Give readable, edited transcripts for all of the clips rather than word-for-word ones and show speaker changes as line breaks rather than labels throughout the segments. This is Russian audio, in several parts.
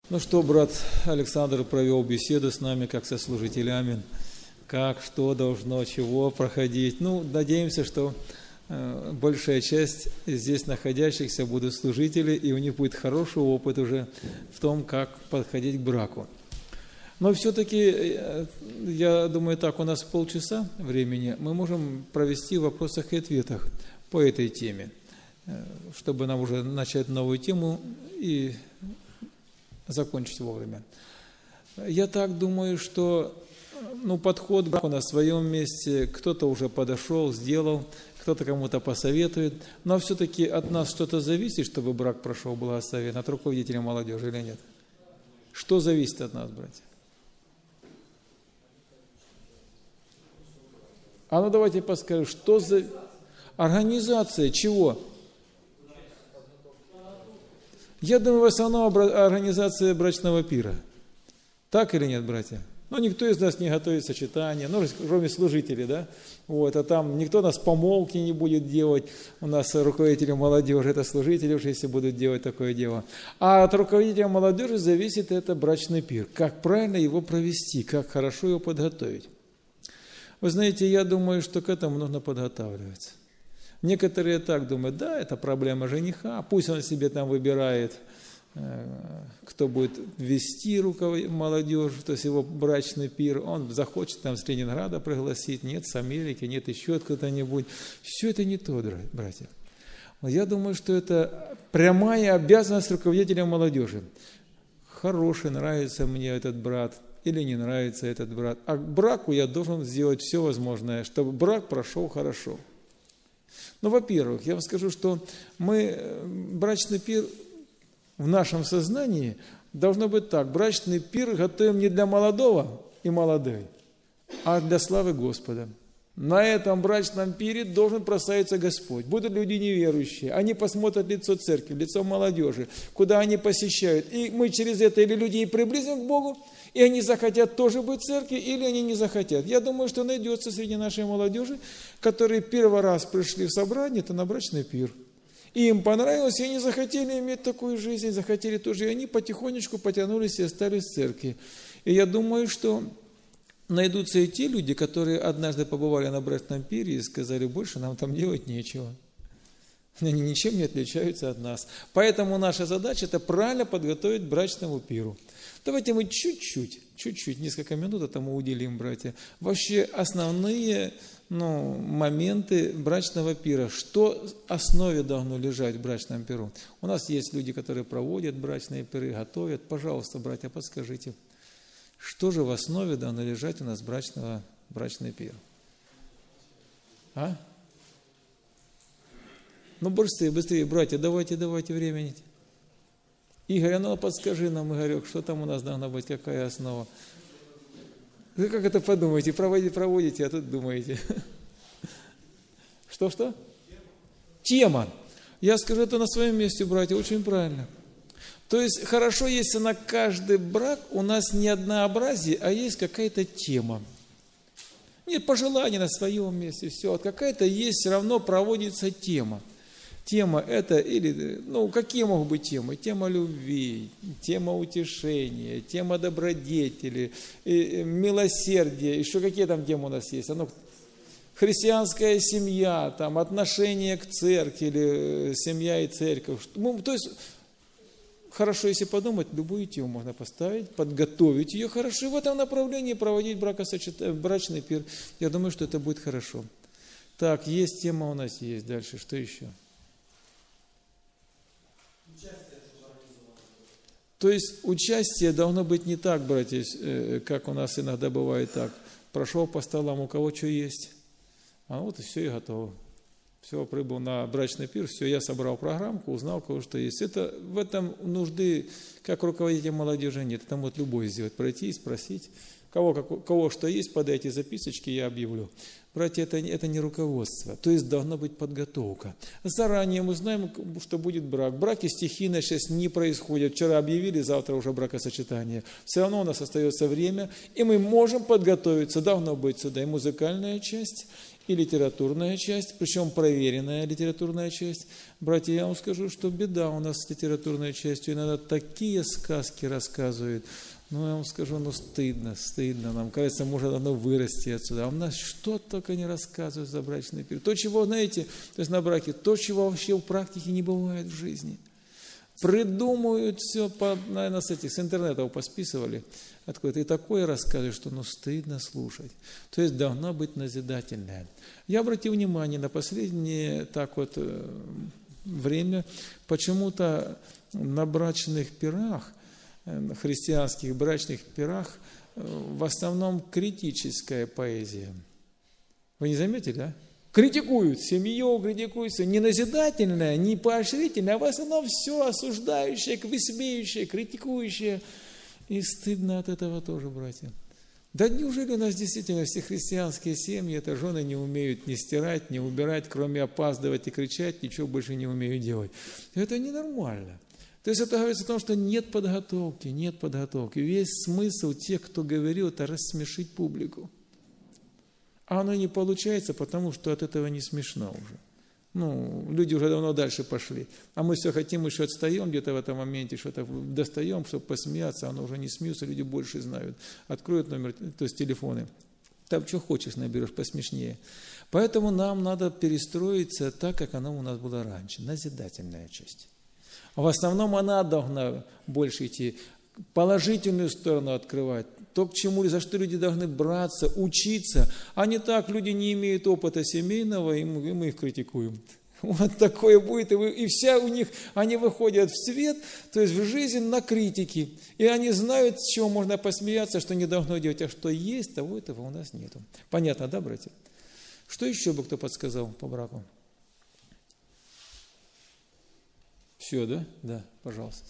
Ну что, брат Александр провел беседу с нами, как со служителями, как, что должно, чего проходить. Ну, надеемся, что большая часть здесь находящихся будут служители, и у них будет хороший опыт уже в том, как подходить к браку. Но все-таки, я думаю, так, у нас полчаса времени, мы можем провести в вопросах и ответах по этой теме, чтобы нам уже начать новую тему и закончить вовремя. Я так думаю, что подход к браку на своем месте, кто-то уже подошел, сделал, кто-то кому-то посоветует, но все-таки от нас что-то зависит, чтобы брак прошел благословенно, от руководителя молодежи или нет? Что зависит от нас, братья? А ну давайте подскажем, что за организация чего? Я думаю, в основном организация брачного пира. Так или нет, братья? Никто из нас не готовит сочетание, кроме служителей, да? А там никто нас помолвки не будет делать. У нас руководители молодежи, это служители уже, если будут делать такое дело. А от руководителя молодежи зависит это брачный пир. Как правильно его провести, как хорошо его подготовить. Вы знаете, я думаю, что к этому нужно подготавливаться. Некоторые так думают, да, это проблема жениха, пусть он себе там выбирает, кто будет вести молодежь, то есть его брачный пир, он захочет там с Ленинграда пригласить, нет, с Америки, нет, еще откуда-нибудь. Все это не то, братья. Я думаю, что это прямая обязанность руководителя молодежи. Хороший, нравится мне этот брат, или не нравится этот брат. А к браку я должен сделать все возможное, чтобы брак прошел хорошо. Во-первых, я вам скажу, что брачный пир в нашем сознании должно быть так. Брачный пир готовим не для молодого и молодой, а для славы Господа. На этом брачном пире должен прославиться Господь. Будут люди неверующие, они посмотрят лицо церкви, лицо молодежи, куда они посещают. И мы через это или людей приблизим к Богу, и они захотят тоже быть в церкви, или они не захотят. Я думаю, что найдется среди нашей молодежи, которые первый раз пришли в собрание, это на брачный пир. И им понравилось, и они захотели иметь такую жизнь, захотели тоже, и они потихонечку потянулись и остались в церкви. И я думаю, что найдутся и те люди, которые однажды побывали на брачном пире и сказали, больше нам там делать нечего. Они ничем не отличаются от нас. Поэтому наша задача – это правильно подготовить к брачному пиру. Давайте мы чуть-чуть, несколько минут этому уделим, братья. Вообще основные моменты брачного пира. Что в основе должно лежать в брачном пиру? У нас есть люди, которые проводят брачные пиры, готовят. Пожалуйста, братья, подскажите, что же в основе должно лежать у нас брачный пир? А? Быстрее, братья, давайте времени. Игорь, подскажи нам, Игорек, что там у нас должна быть, какая основа? Вы как это подумаете? Проводите, а тут думаете. Что? Тема. Я скажу это на своем месте, братья, очень правильно. То есть хорошо, если на каждый брак у нас не однообразие, а есть какая-то тема. Нет пожеланий на своем месте, все. Какая-то есть, все равно проводится тема. Тема это какие могут быть темы? Тема любви, тема утешения, тема добродетели, милосердия, еще какие там темы у нас есть? Христианская семья, там, отношение к церкви, или семья и церковь. То есть, хорошо, если подумать, любую тему можно поставить, подготовить ее хорошо, и в этом направлении проводить брачный пир. Я думаю, что это будет хорошо. Так, есть тема у нас, есть. Дальше, что еще? То есть участие должно быть не так, братья, как у нас иногда бывает так. Прошел по столам, у кого что есть, и все, и готово. Все, прибыл на брачный пир, все, я собрал программку, узнал, кого что есть. В этом нужды, как руководителя молодежи, нет. Это может любой сделать, пройти и спросить. Кого что есть, подайте записочки, я объявлю. Братья, это не руководство, то есть должна быть подготовка. Заранее мы знаем, что будет брак. Браки стихийно сейчас не происходят. Вчера объявили, завтра уже бракосочетание. Все равно у нас остается время, и мы можем подготовиться. Должна быть сюда и музыкальная часть, и литературная часть, причем проверенная литературная часть. Братья, я вам скажу, что беда у нас с литературной частью. Иногда такие сказки рассказывают. Ну, я вам скажу, стыдно. Нам кажется, может оно вырасти отсюда. А у нас что только не рассказывают за брачный пир. То, чего, знаете, то есть на браке, то, чего вообще в практике не бывает в жизни. Придумывают все, наверное, с интернета посписывали. И такое рассказывают, что стыдно слушать. То есть должна быть назидательная. Я обратил внимание на последнее время, почему-то на брачных пирах, христианских брачных пирах, в основном критическая поэзия. Вы не заметили, да? Критикуют семью, критикуют все. Не назидательное, не поощрительное, а в основном все осуждающее, высмеющее, критикующее. И стыдно от этого тоже, братья. Да неужели у нас действительно все христианские семьи, это жены не умеют ни стирать, ни убирать, кроме опаздывать и кричать, ничего больше не умеют делать. Это ненормально. То есть это говорится о том, что нет подготовки. Весь смысл тех, кто говорил, это рассмешить публику. А оно не получается, потому что от этого не смешно уже. Люди уже давно дальше пошли. А мы все хотим, еще отстаем где-то в этом моменте, что-то достаем, чтобы посмеяться, оно уже не смеются, люди больше знают. Откроют номер, то есть телефоны. Там что хочешь наберешь, посмешнее. Поэтому нам надо перестроиться так, как оно у нас было раньше. Назидательная часть. А в основном она должна больше идти, положительную сторону открывать. То, к чему, за что люди должны браться, учиться. А не так, люди не имеют опыта семейного, и мы их критикуем. Вот такое будет. И вся у них, они выходят в свет, то есть в жизнь на критике. И они знают, с чего можно посмеяться, что не должно делать. А что есть, того этого у нас нету. Понятно, да, братья? Что еще бы кто подсказал по браку? Все, да? Да, пожалуйста.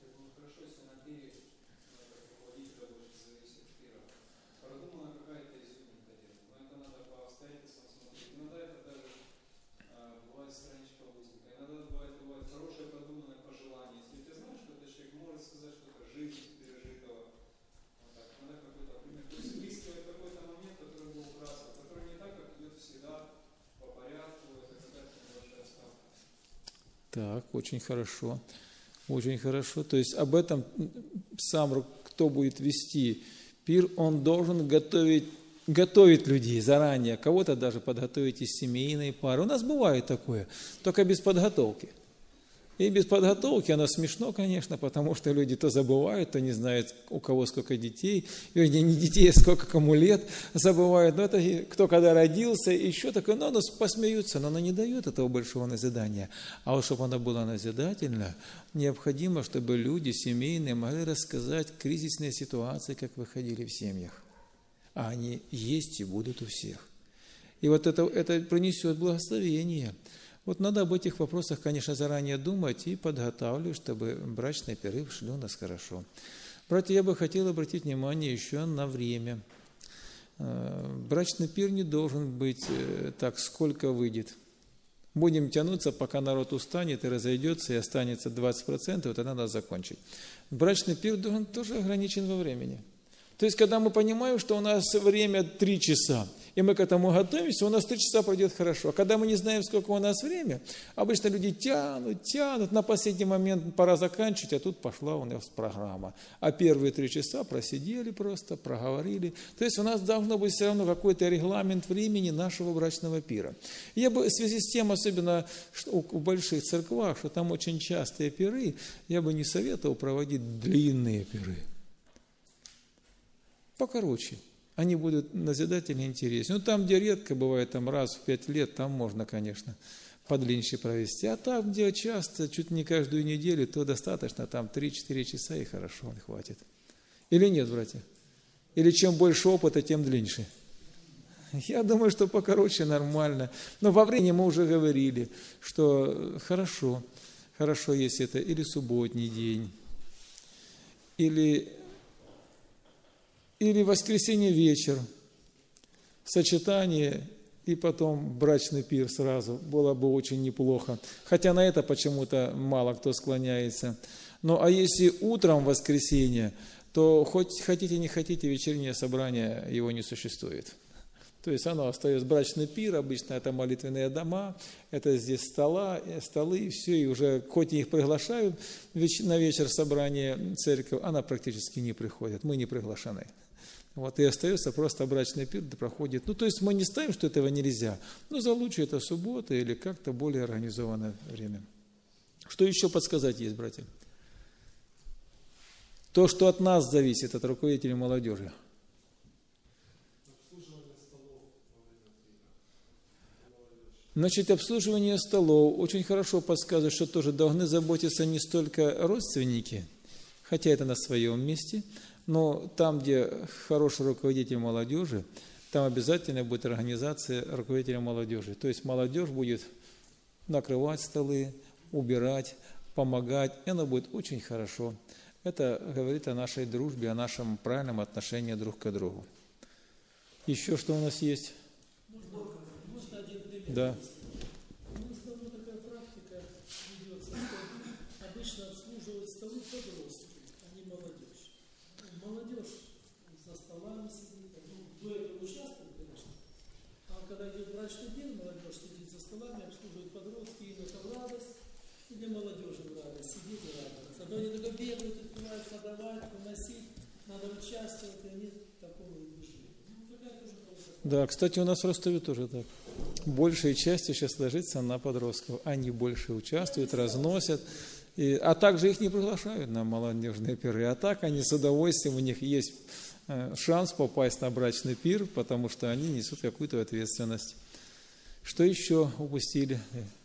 Так, очень хорошо. Очень хорошо. То есть об этом сам, кто будет вести пир, он должен готовить людей заранее, кого-то даже подготовить из семейной пары. У нас бывает такое, только без подготовки. И без подготовки оно смешно, конечно, потому что люди то забывают, то не знают, у кого сколько детей. Вернее, не детей, а сколько кому лет забывают. Но это кто когда родился, еще такое, но посмеются, но оно не дает этого большого назидания. А вот чтобы оно было назидательно, необходимо, чтобы люди семейные могли рассказать кризисные ситуации, как выходили в семьях. А они есть и будут у всех. И вот это принесет благословение. Вот надо об этих вопросах, конечно, заранее думать и подготавливать, чтобы брачные пиры шли у нас хорошо. Братья, я бы хотел обратить внимание еще на время. Брачный пир не должен быть так, сколько выйдет. Будем тянуться, пока народ устанет и разойдется, и останется 20%, вот тогда надо закончить. Брачный пир должен тоже ограничен во времени. То есть, когда мы понимаем, что у нас время 3 часа, и мы к этому готовимся, у нас 3 часа пройдет хорошо. А когда мы не знаем, сколько у нас время, обычно люди тянут, на последний момент пора заканчивать, а тут пошла у нас программа. А первые 3 часа просидели просто, проговорили. То есть, у нас должно быть все равно какой-то регламент времени нашего брачного пира. Я бы в связи с тем, особенно в больших церквах, что там очень частые пиры, я бы не советовал проводить длинные пиры. Покороче. Они будут назидательно интереснее. Там, где редко бывает, там раз в 5 лет, там можно, конечно, подлиннее провести. А там, где часто, чуть не каждую неделю, то достаточно, там 3-4 часа и хорошо, хватит. Или нет, братья? Или чем больше опыта, тем длиннее? Я думаю, что покороче нормально. Но во времени мы уже говорили, что хорошо, если это или субботний день, или воскресенье вечер, сочетание и потом брачный пир сразу. Было бы очень неплохо. Хотя на это почему-то мало кто склоняется. Ну, а если утром воскресенье, то хоть хотите, не хотите, вечернее собрание его не существует. То есть оно остается брачный пир, обычно это молитвенные дома, это здесь столы, и все, и уже хоть их приглашают на вечер собрания церковь, она практически не приходит, мы не приглашены. Вот, и остается просто брачный пир, да проходит. Ну, то есть мы не ставим, что этого нельзя, но за лучше это суббота или как-то более организованное время. Что еще подсказать есть, братья? То, что от нас зависит, от руководителей молодежи. Значит, обслуживание столов очень хорошо подсказывает, что тоже должны заботиться не столько родственники, хотя это на своем месте, но там, где хороший руководитель молодежи, там обязательно будет организация руководителя молодежи. То есть молодежь будет накрывать столы, убирать, помогать, и оно будет очень хорошо. Это говорит о нашей дружбе, о нашем правильном отношении друг к другу. Еще что у нас есть?
Можно один пример?
Да.
У нас давно такая практика ведется, что обычно обслуживают столы подростки, а не молодежь. Молодежь за столами сидит, в этом участвует, конечно. А когда идет брачный день, молодежь сидит за столами, обслуживают подростки, им это в радость, и для молодежи в радость, сидеть и радоваться. А то они только бегают, успевают подавать, уносить, надо участвовать, и нет такого движения. Такая тоже полнота.
Да, кстати, у нас в Ростове тоже так. Большая часть сейчас ложится на подростков. Они больше участвуют, разносят. А также их не приглашают на молодежные пиры. А так они с удовольствием, у них есть шанс попасть на брачный пир, потому что они несут какую-то ответственность. Что еще упустили?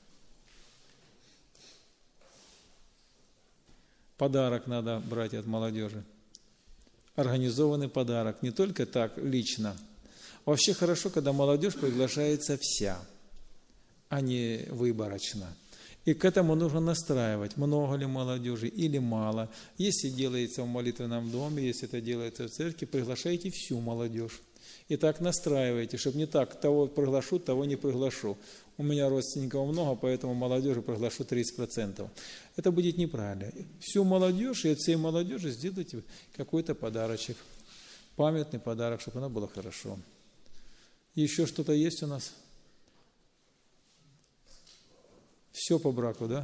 Подарок надо брать от молодежи. Организованный подарок. Не только так лично. Вообще хорошо, когда молодежь приглашается вся, а не выборочно. И к этому нужно настраивать, много ли молодежи или мало. Если делается в молитвенном доме, если это делается в церкви, приглашайте всю молодежь. И так настраивайте, чтобы не так, того приглашу, того не приглашу. У меня родственников много, поэтому молодежи приглашу 30%. Это будет неправильно. Всю молодежь и от всей молодежи сделайте какой-то подарочек, памятный подарок, чтобы оно было хорошо. Еще что-то есть у нас? Все по браку, да?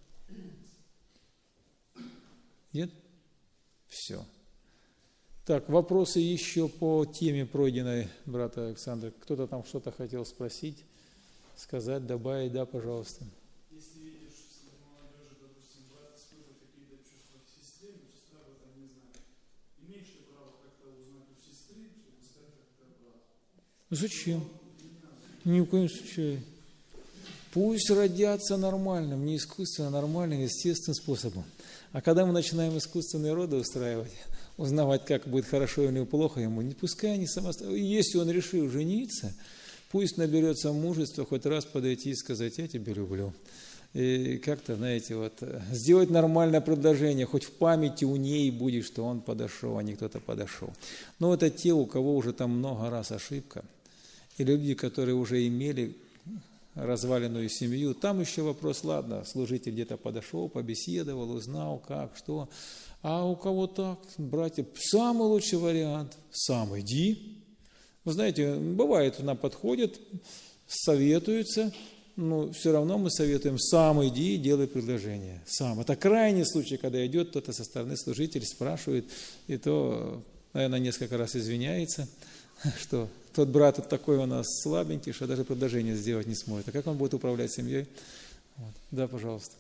Нет? Все. Так, вопросы еще по теме пройденной, брат Александр. Кто-то там что-то хотел спросить, сказать, добавить, да, пожалуйста.
Если видишь, что в молодежи, допустим, брат испытывает какие-то чувства к сестре, но сестра об этом не знает, имеешь ли право как-то узнать у сестры, чтобы сказать как-то брату?
Зачем? Ни в коем случае. Пусть родятся нормальным, не искусственно, нормальным, естественным способом. А когда мы начинаем искусственные роды устраивать, узнавать, как будет хорошо или плохо ему, не пускай они самостоятельно. Если он решил жениться, пусть наберется мужества хоть раз подойти и сказать: я тебя люблю. И как-то, знаете, вот сделать нормальное предложение, хоть в памяти у ней будет, что он подошел, а не кто-то подошел. Но это те, у кого уже там много раз ошибка. И люди, которые уже имели разваленную семью, там еще вопрос, ладно, служитель где-то подошел, побеседовал, узнал, как, что. А у кого так, братья, самый лучший вариант, сам иди. Вы знаете, бывает, нам подходят, советуются, но все равно мы советуем, сам иди и делай предложение. Сам. Это крайний случай, когда идет кто-то со стороны служителя, спрашивает, и то, наверное, несколько раз извиняется, что тот брат вот такой у нас слабенький, что даже предложение сделать не сможет. А как он будет управлять семьей? Вот. Да, пожалуйста.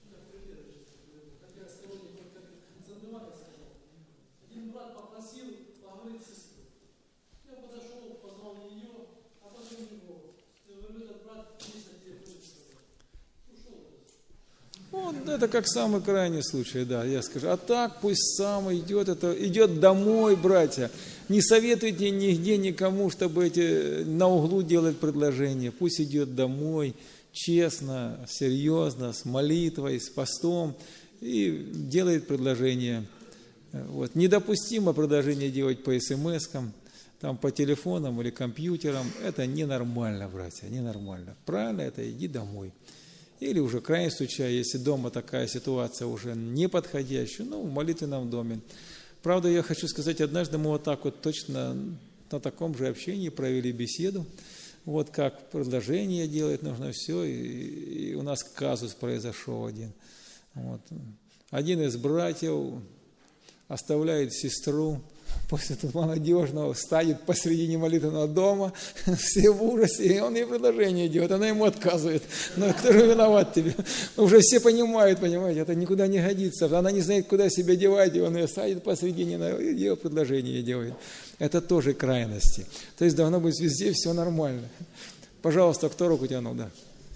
Один брат попросил поговорить с сестрой. Я подошел, позвал ее, а потом его. Я говорю, этот брат есть на телефоне сказал. Ушел.
Вот это как самый крайний случай, да, я скажу. А так пусть сам идет, это идет домой, братья. Не советуйте нигде никому, чтобы на углу делать предложение. Пусть идет домой, честно, серьезно, с молитвой, с постом и делает предложение. Вот. Недопустимо предложение делать по смс-кам, там, по телефонам или компьютерам. Это ненормально, братья, ненормально. Правильно это иди домой. Или уже в крайнем случае, если дома такая ситуация уже неподходящая, в молитвенном доме. Правда, я хочу сказать, однажды мы вот так вот точно на таком же общении провели беседу. Вот как предложение делать нужно все. И у нас казус произошел один. Вот. Один из братьев оставляет сестру после тут молодежного, станет посредине молитвенного дома, все в ужасе, и он ей предложение делает, она ему отказывает. Но кто же виноват тебе? Уже все понимают, понимаете, это никуда не годится. Она не знает, куда себя девать, и он ее садит посредине, и ее предложение делает. Это тоже крайности. То есть должно быть везде все нормально. Пожалуйста, кто руку тянул, да?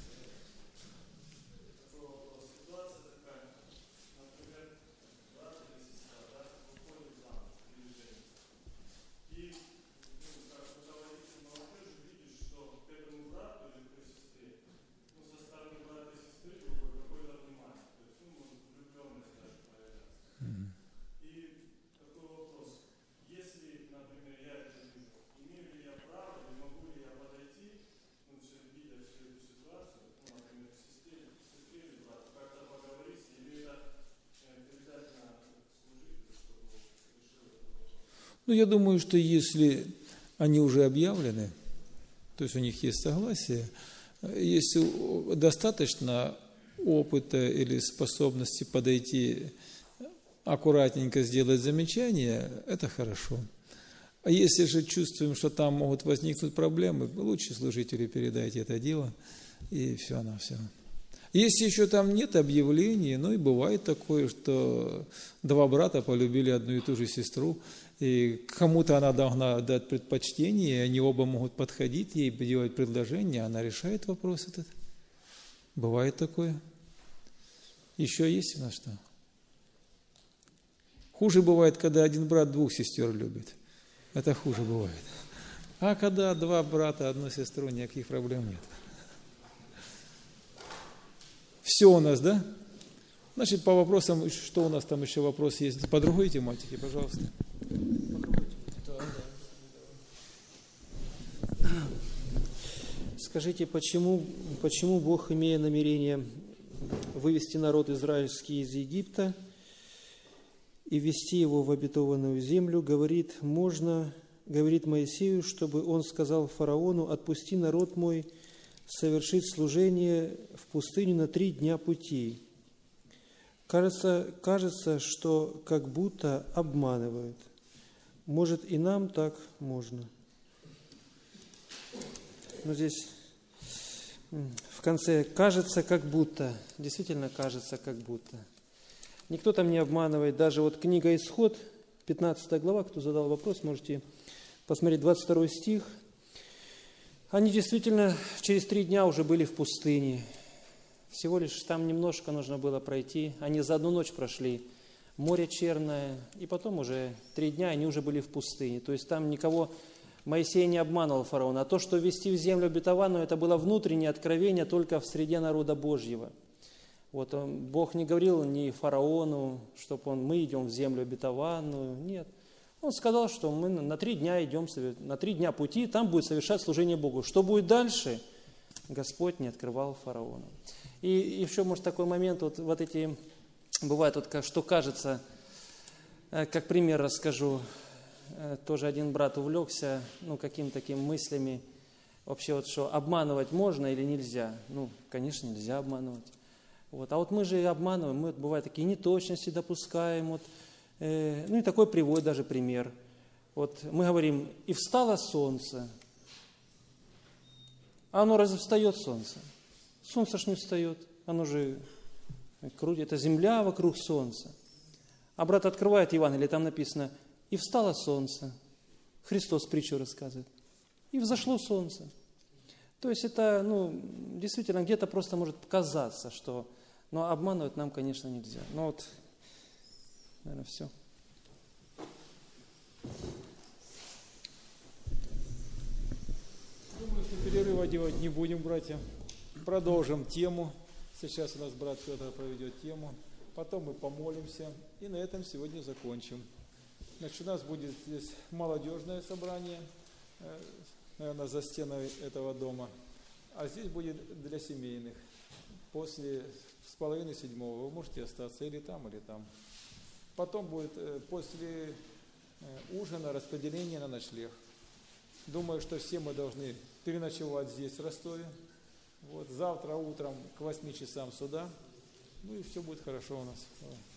Ну, я думаю, что если они уже объявлены, то есть у них есть согласие, если достаточно опыта или способности подойти аккуратненько сделать замечание, это хорошо. А если же чувствуем, что там могут возникнуть проблемы, лучше служителю передайте это дело, и все на все. Если еще там нет объявлений, ну и бывает такое, что два брата полюбили одну и ту же сестру, и кому-то она должна дать предпочтение, и они оба могут подходить ей, делать предложение, она решает вопрос этот. Бывает такое. Еще есть у нас что? Хуже бывает, когда один брат двух сестер любит. Это хуже бывает. А когда два брата, одну сестру, никаких проблем нет. Все у нас, да? Значит, по вопросам, что у нас там еще вопрос есть? По другой тематике, пожалуйста.
Скажите, почему Бог, имея намерение вывести народ израильский из Египта и ввести его в обетованную землю, говорит Моисею, чтобы он сказал фараону: «Отпусти народ мой совершить служение в пустыню на 3 дня пути». Кажется, что как будто обманывает. Может, и нам так можно. Но здесь в конце «кажется, как будто». Действительно кажется, как будто. Никто там не обманывает. Даже вот книга «Исход», 15 глава, кто задал вопрос, можете посмотреть 22 стих. Они действительно через 3 дня уже были в пустыне. Всего лишь там немножко нужно было пройти. Они за 1 ночь прошли море черное, и потом уже 3 дня они уже были в пустыне. То есть там никого Моисей не обманывал фараона. А то, что ввести в землю обетованную, это было внутреннее откровение только в среде народа Божьего. Вот Бог не говорил ни фараону, чтобы мы идем в землю обетованную. Нет. Он сказал, что мы на 3 дня идем, на 3 дня пути, там будет совершать служение Богу. Что будет дальше, Господь не открывал фараону. И еще, может, такой момент, вот эти, бывает, вот, что кажется, как пример расскажу, тоже один брат увлекся, какими-то такими мыслями, вообще вот, что обманывать можно или нельзя. Конечно, нельзя обманывать. Вот. А вот мы же и обманываем, мы, бывает, такие неточности допускаем, вот, и такой приводит даже пример. Вот мы говорим: «И встало солнце». А оно разве встает солнце? Солнце ж не встает, оно же крутит, это земля вокруг солнца. А брат открывает Евангелие, там написано: «И встало солнце». Христос притчу рассказывает. «И взошло солнце». То есть это, действительно, где-то просто может показаться, что... Но обманывать нам, конечно, нельзя. Вот, наверное, все.
Думаю, что перерыва делать не будем, братья. Продолжим тему. Сейчас у нас брат Петр проведет тему. Потом мы помолимся. И на этом сегодня закончим. Значит, у нас будет здесь молодежное собрание, наверное, за стеной этого дома. А здесь будет для семейных. После 6:30 вы можете остаться или там. Потом будет после ужина распределение на ночлег. Думаю, что все мы должны переночевать здесь, в Ростове. Вот, завтра утром к 8 часам сюда. Ну и все будет хорошо у нас.